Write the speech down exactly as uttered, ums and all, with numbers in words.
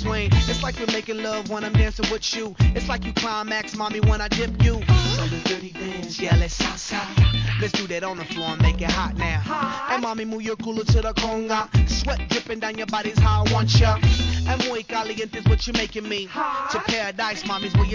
between. It's like we're making love when I'm dancing with you. It's like you climax, mommy, when I dip you. So the dirty dance, yeah, let's salsa. Let's do that on the floor and make it hot now. And mommy, move your cooler to the conga. Sweat dripping down your body's how I want ya. And muy caliente is what you're making me. To paradise, mommy's where you